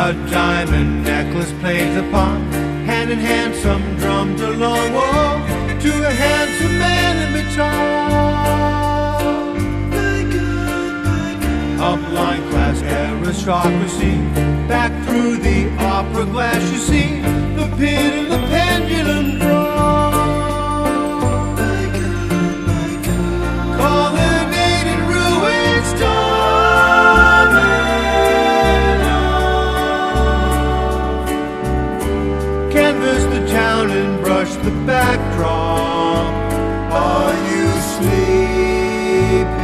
A diamond necklace plays upon, hand in hand some drums along, whoa, to a handsome man in baton. Upline class aristocracy, back through the opera glass you see the pin and the pendulum draw. Colonnaded ruins dominate. Canvas the town and brush the backdrop. Are you sleepy?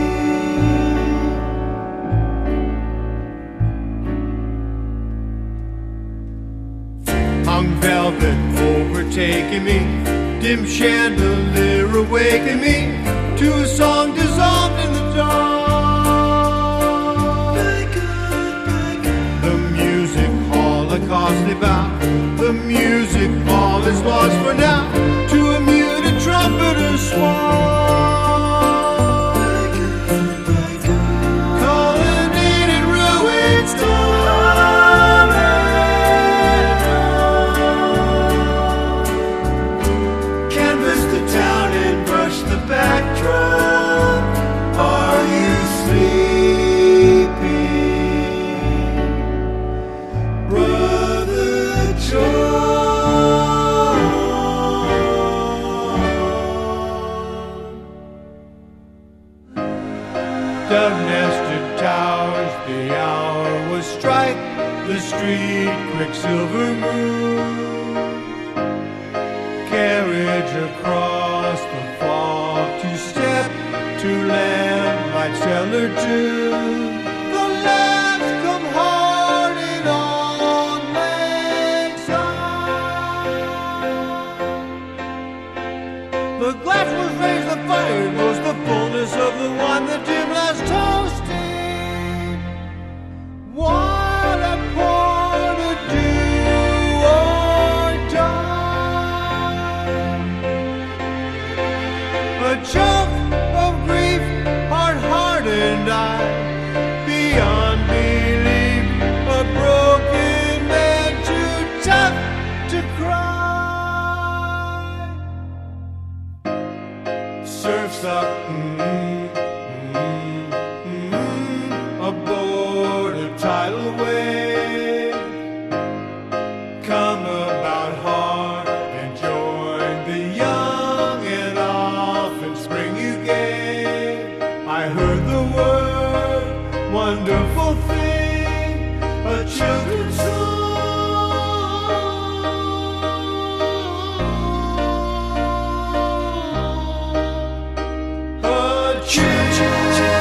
Hung velvet overtaking me, dim chandelier awaken me to a song dissolved in the dark. The music holocaust about, the music all is lost for now, to a muted trumpeter's swan. Colonnaded ruins backdrop. Are you sleepy, Brother John? Dove-nested towers, the hour was strike, the street quicksilver moon, carriage across the fog to step to lamplight cellar tune. The lamps come harding on lakeside. The glass was raised, the fire was the fullness of the wine, the dim last toasting. What a pour to do or die. A chunk of grief, hard-hardened eye, beyond belief, a broken man too tough to cry. Surfs up, aboard a tidal wave, come about hard and join the young and often spring you gave. I heard the word, wonderful thing, a children's song. A children's song.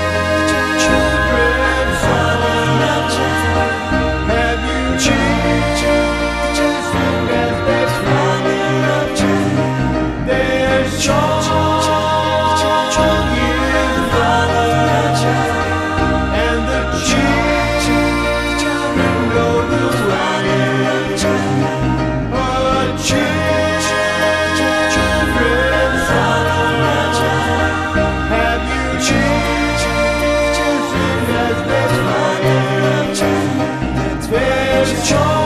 Have you changed as there's there's song in and the children know the way. A children's song. Have you changed as there's there's joy?